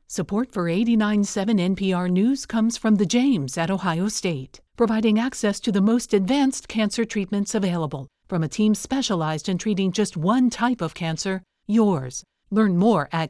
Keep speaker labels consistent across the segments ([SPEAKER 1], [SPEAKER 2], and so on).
[SPEAKER 1] Support for 89.7 NPR News comes from the James at Ohio State, providing access to the most advanced cancer treatments available from a team specialized in treating just one type of cancer, yours. Learn more at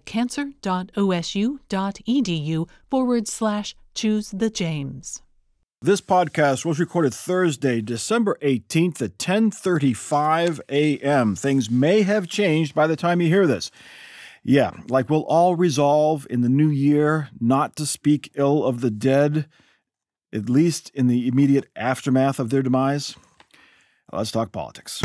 [SPEAKER 1] cancer.osu.edu/choose-the-James.
[SPEAKER 2] This podcast was recorded Thursday, December 18th at 10:35 a.m. Things may have changed by the time you hear this. Yeah, like we'll all resolve in the new year not to speak ill of the dead, at least in the immediate aftermath of their demise. Let's talk politics.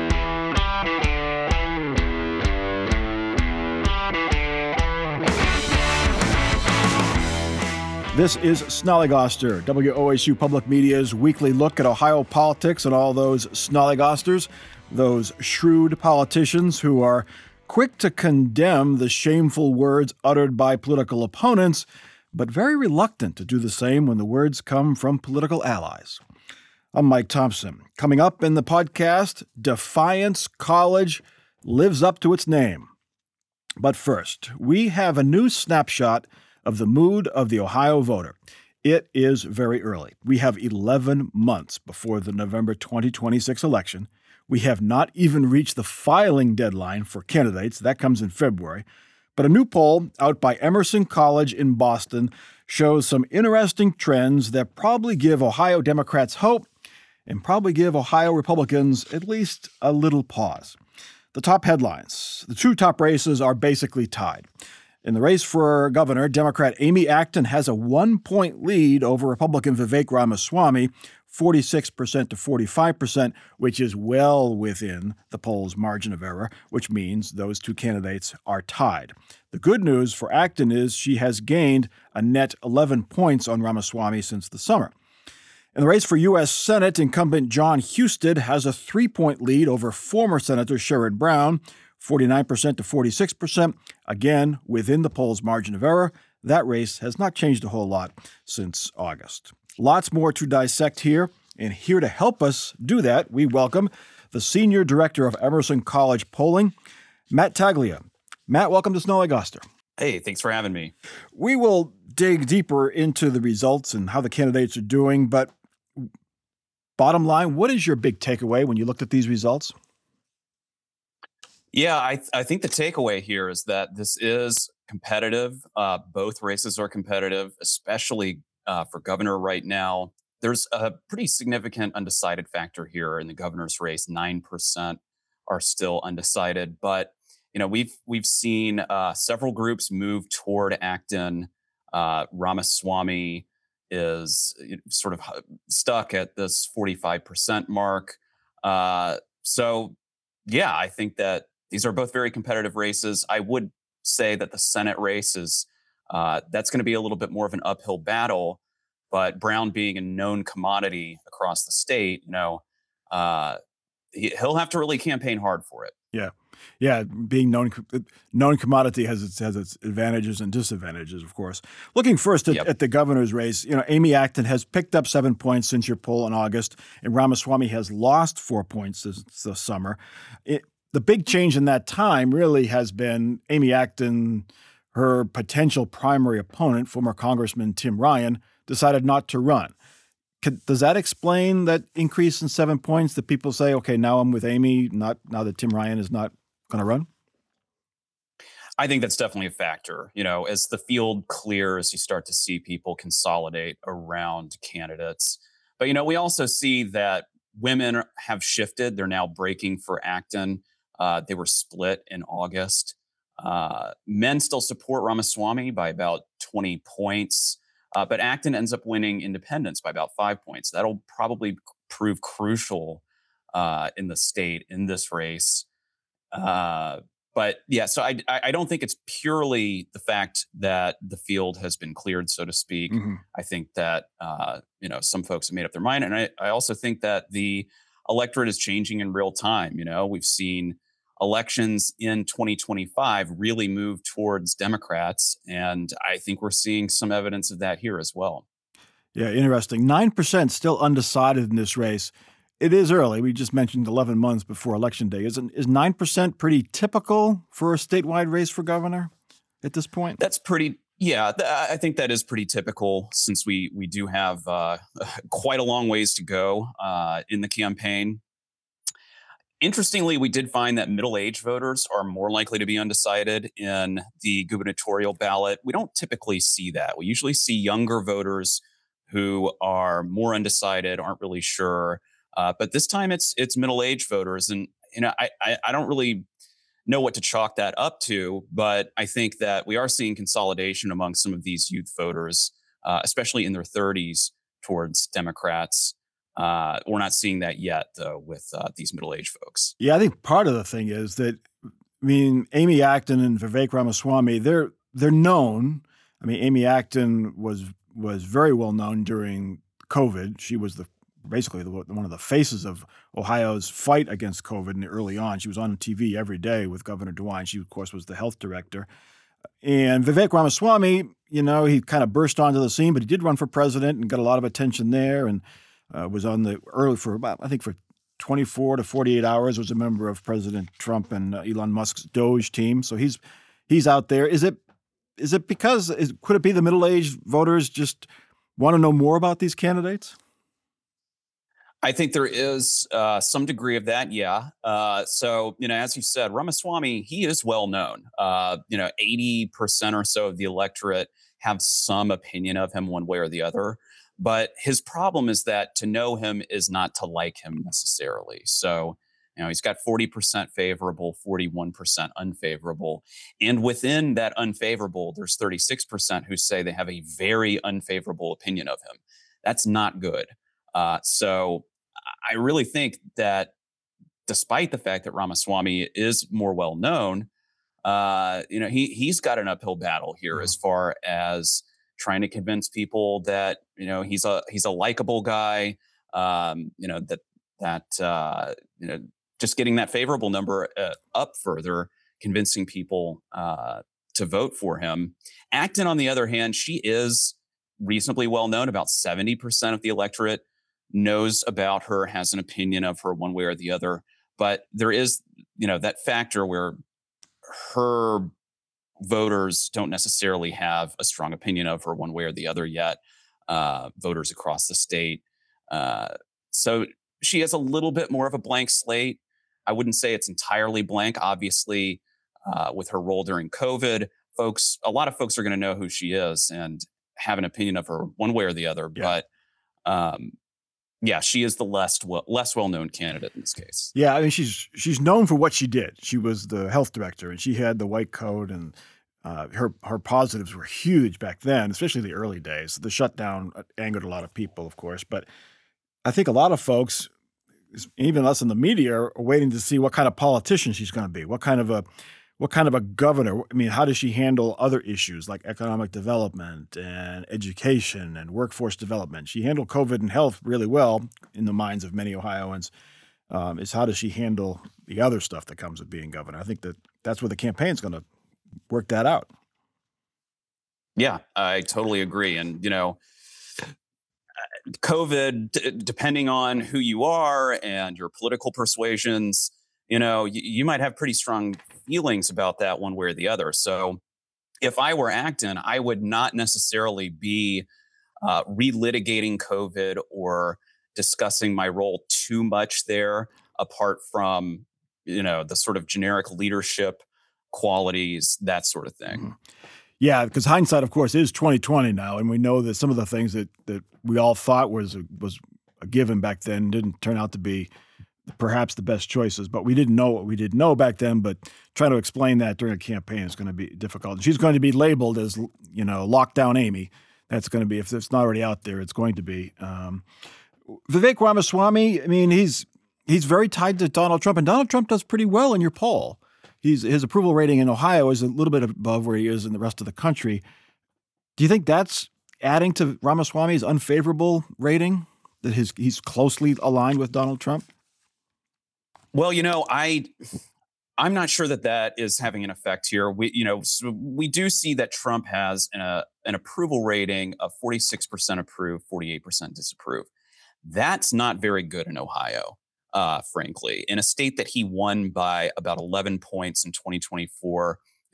[SPEAKER 2] This is Snollygoster, WOSU Public Media's weekly look at Ohio politics and all those Snollygosters, those shrewd politicians who are quick to condemn the shameful words uttered by political opponents, but very reluctant to do the same when the words come from political allies. I'm Mike Thompson. Coming up in the podcast, Defiance College lives up to its name. But first, we have a new snapshot of the mood of the Ohio voter. It is very early. We have 11 months before the November 2026 election. We have not even reached the filing deadline for candidates. That comes in February. But a new poll out by Emerson College in Boston shows some interesting trends that probably give Ohio Democrats hope and probably give Ohio Republicans at least a little pause. The top headlines. The two top races are basically tied. In the race for governor, Democrat Amy Acton has a 1-point lead over Republican Vivek Ramaswamy, 46% to 45%, which is well within the poll's margin of error, which means those two candidates are tied. The good news for Acton is she has gained a net 11 points on Ramaswamy since the summer. In the race for U.S. Senate, incumbent John Husted has a 3-point lead over former Senator Sherrod Brown, 49% to 46%, again within the poll's margin of error. That race has not changed a whole lot since August. Lots more to dissect here, and here to help us do that, we welcome the Senior Director of Emerson College Polling, Matt Taglia. Matt, welcome to Snollygoster.
[SPEAKER 3] Hey, thanks for having me.
[SPEAKER 2] We will dig deeper into the results and how the candidates are doing, but bottom line, what is your big takeaway when you looked at these results?
[SPEAKER 3] Yeah, I think the takeaway here is that this is competitive. Both races are competitive, especially for governor right now. There's a pretty significant undecided factor here in the governor's race. 9% are still undecided, but we've seen several groups move toward Acton. Ramaswamy is sort of stuck at this 45% mark. So yeah, I think that these are both very competitive races. I would say that the Senate race is that's going to be a little bit more of an uphill battle. But Brown being a known commodity across the state, he'll have to really campaign hard for it.
[SPEAKER 2] Yeah, being known commodity has its advantages and disadvantages, of course. Looking first at the governor's race, Amy Acton has picked up 7 points since your poll in August, and Ramaswamy has lost 4 points since the summer. The big change in that time really has been Amy Acton, her potential primary opponent, former Congressman Tim Ryan, decided not to run. Does that explain that increase in 7 points that people say, okay, now I'm with Amy, not now that Tim Ryan is not going to run?
[SPEAKER 3] I think that's definitely a factor. As the field clears, you start to see people consolidate around candidates. But, we also see that women have shifted. They're now breaking for Acton. They were split in August. Men still support Ramaswamy by about 20 points. But Acton ends up winning independents by about 5 points. That'll probably prove crucial in the state in this race. But yeah, so I don't think it's purely the fact that the field has been cleared, so to speak.
[SPEAKER 2] Mm-hmm.
[SPEAKER 3] I think that some folks have made up their mind, and I also think that the electorate is changing in real time. We've seen elections in 2025 really move towards Democrats, and I think we're seeing some evidence of that here as well.
[SPEAKER 2] Yeah, interesting. 9% still undecided in this race. It is early. We just mentioned 11 months before Election Day. Is 9% pretty typical for a statewide race for governor at this point?
[SPEAKER 3] That's pretty Yeah, I think that is pretty typical since we do have quite a long ways to go in the campaign. Interestingly, we did find that middle-aged voters are more likely to be undecided in the gubernatorial ballot. We don't typically see that. We usually see younger voters who are more undecided, aren't really sure. But this time, it's middle-aged voters, and I don't really know what to chalk that up to, but I think that we are seeing consolidation among some of these youth voters, especially in their 30s, towards Democrats. We're not seeing that yet, though, with these middle-aged folks.
[SPEAKER 2] Yeah, I think part of the thing is that, I mean, Amy Acton and Vivek Ramaswamy, they're known. I mean, Amy Acton was very well known during COVID. She was basically one of the faces of Ohio's fight against COVID early on. She was on TV every day with Governor DeWine. She, of course, was the health director. And Vivek Ramaswamy, he kind of burst onto the scene, but he did run for president and got a lot of attention there, and was on the early for about, I think, for 24 to 48 hours, was a member of President Trump and Elon Musk's Doge team. So he's out there. Could it be the middle-aged voters just want to know more about these candidates?
[SPEAKER 3] I think there is some degree of that, yeah. So, as you said, Ramaswamy, he is well known. 80% or so of the electorate have some opinion of him one way or the other. But his problem is that to know him is not to like him necessarily. So, he's got 40% favorable, 41% unfavorable. And within that unfavorable, there's 36% who say they have a very unfavorable opinion of him. That's not good. So I really think that despite the fact that Ramaswamy is more well known, he's got an uphill battle here as far as trying to convince people that he's a likable guy. Just getting that favorable number up further, convincing people to vote for him. Acton, on the other hand, she is reasonably well known. About 70% of the electorate knows about her, has an opinion of her one way or the other. But there is, that factor where her voters don't necessarily have a strong opinion of her one way or the other yet, voters across the state. So she has a little bit more of a blank slate. I wouldn't say it's entirely blank. Obviously, with her role during COVID, a lot of folks are going to know who she is and have an opinion of her one way or the other. Yeah. But she is the less well-known candidate in this case.
[SPEAKER 2] Yeah, I mean, she's known for what she did. She was the health director, and she had the white coat, and her positives were huge back then, especially the early days. The shutdown angered a lot of people, of course, but I think a lot of folks, even us in the media, are waiting to see what kind of politician she's going to be. What kind of a governor? I mean, how does she handle other issues like economic development and education and workforce development? She handled COVID and health really well in the minds of many Ohioans. Is how does she handle the other stuff that comes with being governor? I think that's where the campaign's going to work that out.
[SPEAKER 3] Yeah, I totally agree. And, COVID, depending on who you are and your political persuasions, you might have pretty strong feelings about that one way or the other. So if I were Acton, I would not necessarily be relitigating COVID or discussing my role too much there, apart from, the sort of generic leadership qualities, that sort of thing.
[SPEAKER 2] Mm-hmm. Yeah, because hindsight, of course, is 2020 now, and we know that some of the things that we all thought was a given back then didn't turn out to be perhaps the best choices. But we didn't know what we didn't know back then. But trying to explain that during a campaign is going to be difficult. She's going to be labeled as, lockdown Amy. That's going to be, if it's not already out there, it's going to be. Vivek Ramaswamy, I mean, he's very tied to Donald Trump, and Donald Trump does pretty well in your poll. His approval rating in Ohio is a little bit above where he is in the rest of the country. Do you think that's adding to Ramaswamy's unfavorable rating, that he's closely aligned with Donald Trump?
[SPEAKER 3] Well, I'm not sure that is having an effect here. We do see that Trump has an approval rating of 46% approve, 48% disapprove. That's not very good in Ohio. Frankly, in a state that he won by about 11 points in 2024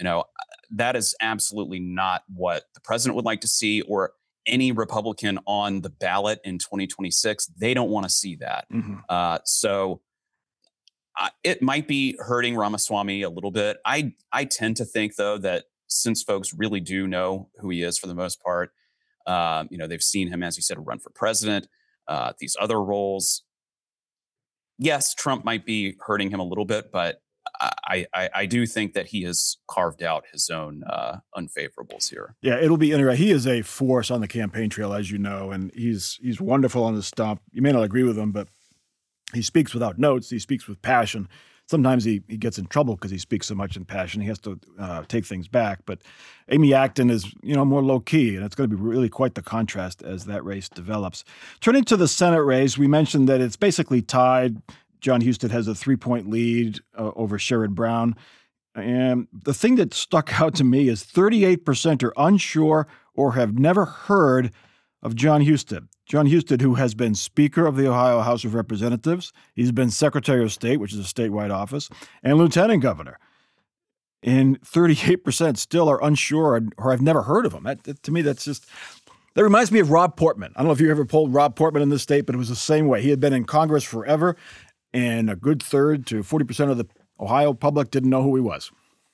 [SPEAKER 3] that is absolutely not what the president would like to see, or any Republican on the ballot in 2026. They don't want to see that. So it might be hurting Ramaswamy a little bit. I tend to think, though, that since folks really do know who he is for the most part, they've seen him, as you said, run for president, these other roles. Yes, Trump might be hurting him a little bit, but I do think that he has carved out his own unfavorables here.
[SPEAKER 2] Yeah, it'll be interesting. He is a force on the campaign trail, as you know, and he's wonderful on the stump. You may not agree with him, but he speaks without notes. He speaks with passion. Sometimes he gets in trouble because he speaks so much in passion. He has to take things back. But Amy Acton is, more low-key, and it's going to be really quite the contrast as that race develops. Turning to the Senate race, we mentioned that it's basically tied. Jon Husted has a 3-point lead over Sherrod Brown. And the thing that stuck out to me is 38% are unsure or have never heard of Jon Husted. Jon Husted, who has been Speaker of the Ohio House of Representatives, he's been Secretary of State, which is a statewide office, and Lieutenant Governor. And 38% still are unsure or have never heard of him. To me, that reminds me of Rob Portman. I don't know if you ever polled Rob Portman in this state, but it was the same way. He had been in Congress forever, and a good 30% to 40% of the Ohio public didn't know who he was.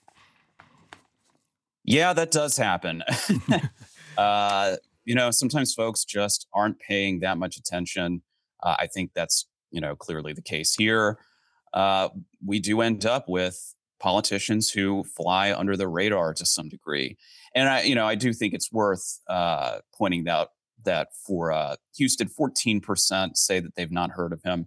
[SPEAKER 3] Yeah, that does happen. Sometimes folks just aren't paying that much attention. I think that's, clearly the case here. We do end up with politicians who fly under the radar to some degree. And I do think it's worth pointing out that for Husted, 14% say that they've not heard of him.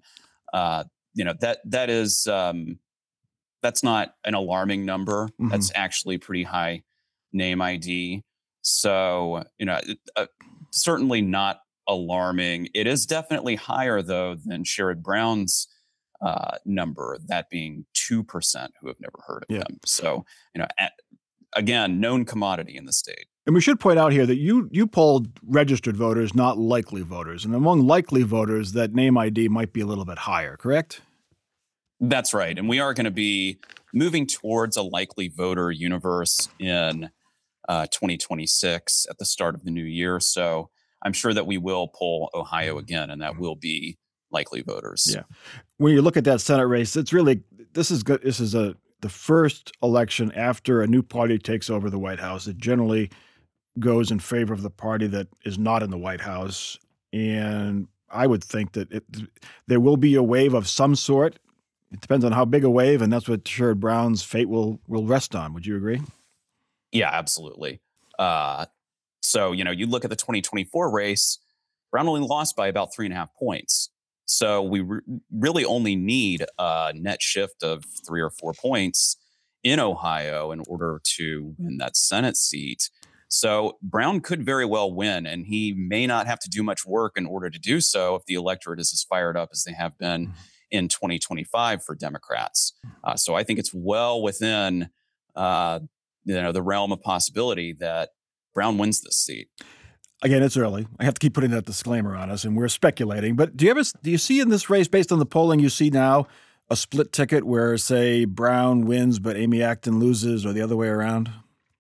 [SPEAKER 3] That's not an alarming number. Mm-hmm. That's actually pretty high name ID. So, certainly not alarming. It is definitely higher, though, than Sherrod Brown's number, that being 2% who have never heard of him. So, again, known commodity in the state.
[SPEAKER 2] And we should point out here that you polled registered voters, not likely voters. And among likely voters, that name ID might be a little bit higher, correct?
[SPEAKER 3] That's right. And we are going to be moving towards a likely voter universe in 2026 at the start of the new year. So I'm sure that we will poll Ohio again, and that will be likely voters.
[SPEAKER 2] Yeah. When you look at that Senate race, it's really, this is the first election after a new party takes over the White House. It generally goes in favor of the party that is not in the White House. And I would think that there will be a wave of some sort. It depends on how big a wave, and that's what Sherrod Brown's fate will rest on. Would you agree?
[SPEAKER 3] Yeah, absolutely. So, you look at the 2024 race, Brown only lost by about 3.5 points. So we really only need a net shift of 3 or 4 points in Ohio in order to win that Senate seat. So Brown could very well win, and he may not have to do much work in order to do so if the electorate is as fired up as they have been in 2025 for Democrats. So I think it's well within the realm of possibility that Brown wins this seat.
[SPEAKER 2] Again, it's early. I have to keep putting that disclaimer on us, and we're speculating. But do you see in this race, based on the polling you see now, a split ticket where, say, Brown wins but Amy Acton loses, or the other way around?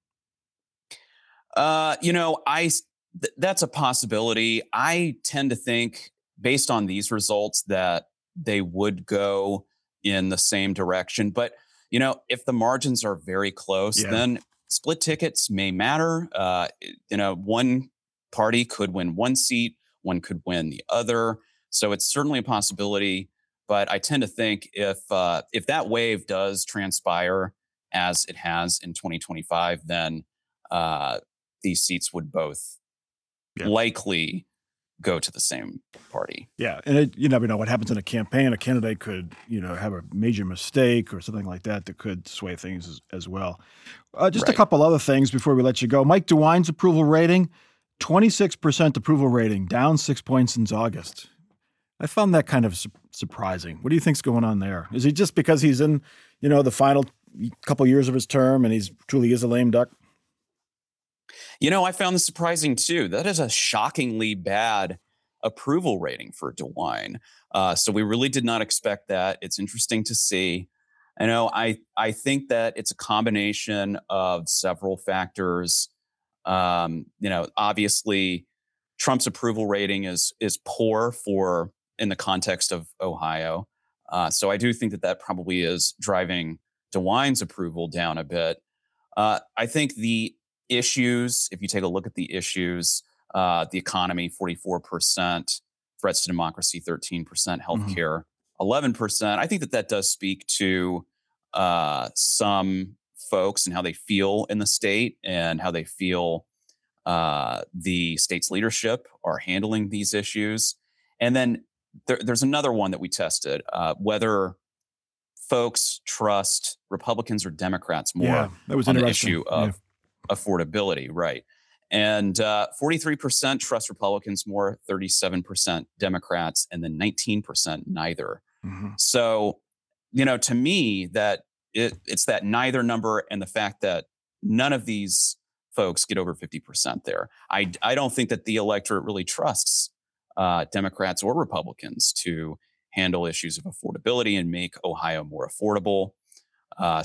[SPEAKER 3] That's a possibility. I tend to think, based on these results, that they would go in the same direction. But if the margins are very close, then split tickets may matter. One party could win one seat, one could win the other. So it's certainly a possibility. But I tend to think if that wave does transpire as it has in 2025, then these seats would both likely go to the same party.
[SPEAKER 2] Yeah, and you never know what happens in a campaign. A candidate could, have a major mistake or something like that could sway things as well. Just a couple other things before we let you go. Mike DeWine's approval rating, 26% approval rating, down 6 points since August. I found that kind of surprising. What do you think's going on there? Is it just because he's in, the final couple years of his term and he's truly is a lame duck?
[SPEAKER 3] I found this surprising too. That is a shockingly bad approval rating for DeWine. So we really did not expect that. It's interesting to see. I think that it's a combination of several factors. Obviously, Trump's approval rating is poor in the context of Ohio. So I do think that probably is driving DeWine's approval down a bit. I think the issues, if you take a look at the issues, the economy, 44%, threats to democracy, 13%, healthcare, 11%. I think that does speak to some folks and how they feel in the state and how they feel the state's leadership are handling these issues. And then there's another one that we tested, whether folks trust Republicans or Democrats more
[SPEAKER 2] that was
[SPEAKER 3] on the issue of affordability, right? And 43% trust Republicans more, 37% Democrats, and then 19% neither. So, to me, that it's that neither number and the fact that none of these folks get over 50% there. I don't think that the electorate really trusts Democrats or Republicans to handle issues of affordability and make Ohio more affordable. I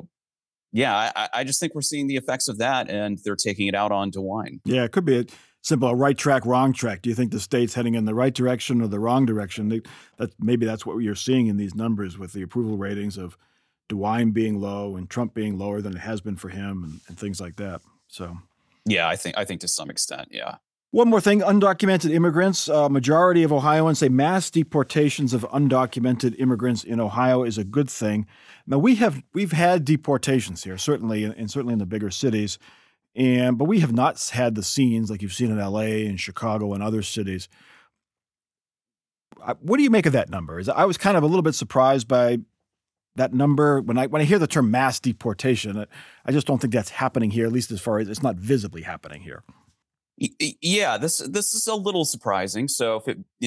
[SPEAKER 3] just think we're seeing the effects of that, and they're taking it out on DeWine.
[SPEAKER 2] Yeah, it could be a simple right track, wrong track. Do you think the state's heading in the right direction or the wrong direction? Maybe that's what you're seeing in these numbers with the approval ratings of DeWine being low and Trump being lower than it has been for him and things like that. So,
[SPEAKER 3] yeah, I think to some extent, yeah.
[SPEAKER 2] One more thing, undocumented immigrants. Majority of Ohioans say mass deportations of undocumented immigrants in Ohio is a good thing. Now, we've had deportations here, certainly in the bigger cities, but we have not had the scenes like you've seen in L.A. and Chicago and other cities. What do you make of that number? I was kind of a little bit surprised by that number. When I hear the term mass deportation, I just don't think that's happening here, at least as far as it's not visibly happening here.
[SPEAKER 3] Yeah, this is a little surprising. So,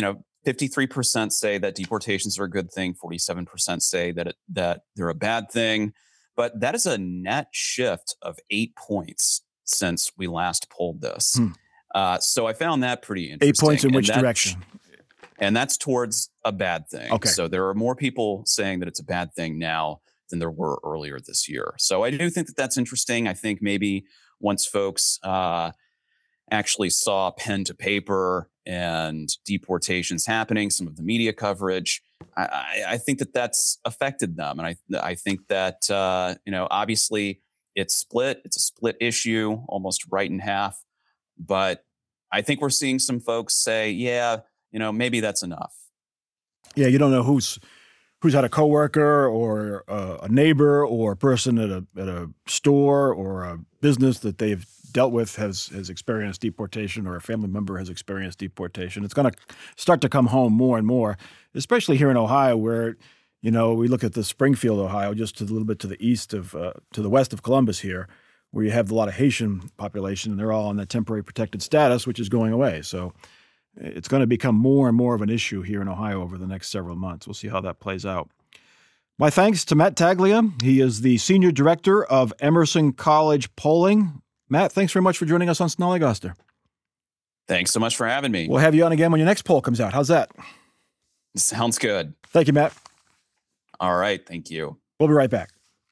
[SPEAKER 3] 53% say that deportations are a good thing. 47% say that they're a bad thing. But that is a net shift of 8 points since we last polled this. So I found that pretty interesting.
[SPEAKER 2] 8 points in which direction?
[SPEAKER 3] And that's towards a bad thing.
[SPEAKER 2] Okay.
[SPEAKER 3] So there are more people saying that it's a bad thing now than there were earlier this year. So I do think that that's interesting. I think maybe once folks actually saw pen to paper and deportations happening, some of the media coverage, I think that that's affected them. And I think that, obviously it's split. It's a split issue, almost right in half. But I think we're seeing some folks say, maybe that's enough.
[SPEAKER 2] Yeah, you don't know who's had a coworker or a neighbor or a person at a store or a business that they've dealt with has experienced deportation, or a family member has experienced deportation. It's going to start to come home more and more, especially here in Ohio, where we look at the Springfield, Ohio, just a little bit to the east of to the west of Columbus here, where you have a lot of Haitian population, and they're all on that temporary protected status, which is going away. So it's going to become more and more of an issue here in Ohio over the next several months. We'll see how that plays out. My thanks to Matt Taglia. He is the Senior Director of Emerson College Polling. Matt, thanks very much for joining us on Snollygoster.
[SPEAKER 3] Thanks so much for having me.
[SPEAKER 2] We'll have you on again when your next poll comes out. How's that?
[SPEAKER 3] Sounds good.
[SPEAKER 2] Thank you, Matt.
[SPEAKER 3] All right. Thank you.
[SPEAKER 2] We'll be right back.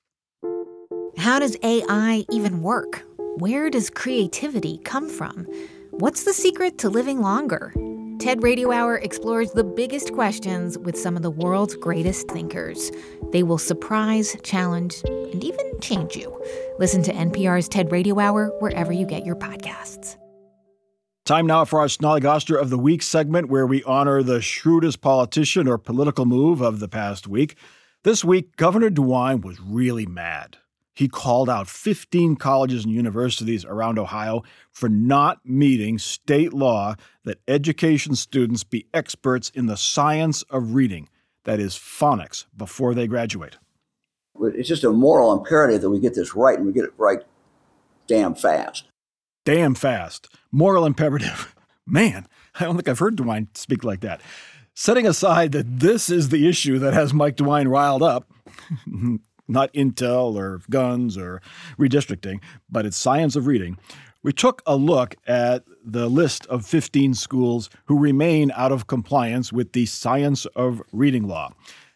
[SPEAKER 4] How does AI even work? Where does creativity come from? What's the secret to living longer? TED Radio Hour explores the biggest questions with some of the world's greatest thinkers. They will surprise, challenge, and even change you. Listen to NPR's TED Radio Hour wherever you get your podcasts.
[SPEAKER 2] Time now for our Snollygoster of the Week segment, where we honor the shrewdest politician or political move of the past week. This week, Governor DeWine was really mad. He called out 15 colleges and universities around Ohio for not meeting state law that education students be experts in the science of reading, that is, phonics, before they graduate.
[SPEAKER 5] It's just a moral imperative that we get this right, and we get it right damn fast.
[SPEAKER 2] Damn fast. Moral imperative. Man, I don't think I've heard DeWine speak like that. Setting aside that this is the issue that has Mike DeWine riled up, not intel or guns or redistricting, but it's science of reading. We took a look at the list of 15 schools who remain out of compliance with the science of reading law.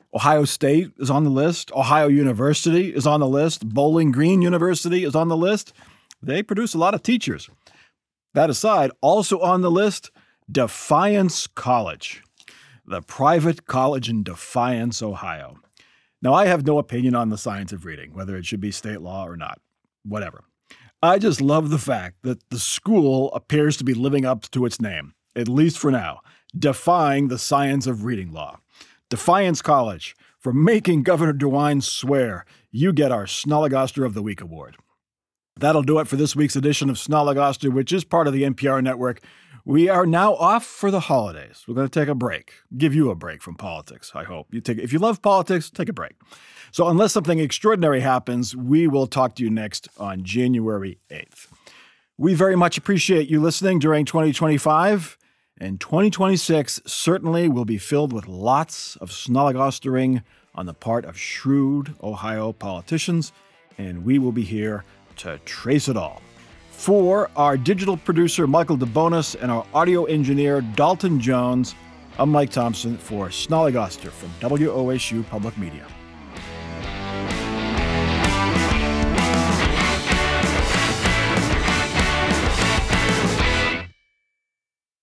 [SPEAKER 2] Ohio State is on the list. Ohio University is on the list. Bowling Green University is on the list. They produce a lot of teachers. That aside, also on the list, Defiance College, the private college in Defiance, Ohio. Now, I have no opinion on the science of reading, whether it should be state law or not, whatever. I just love the fact that the school appears to be living up to its name, at least for now, defying the science of reading law. Defiance College, for making Governor DeWine swear, you get our Snolligoster of the Week award. That'll do it for this week's edition of Snolligoster, which is part of the NPR network. We are now off for the holidays. We're going to take a break, give you a break from politics, I hope. If you love politics, take a break. So unless something extraordinary happens, we will talk to you next on January 8th. We very much appreciate you listening during 2025, and 2026 certainly will be filled with lots of snolligostering on the part of shrewd Ohio politicians, and we will be here to trace it all. For our digital producer, Michael DeBonis, and our audio engineer, Dalton Jones, I'm Mike Thompson for Snolligoster from WOSU Public Media.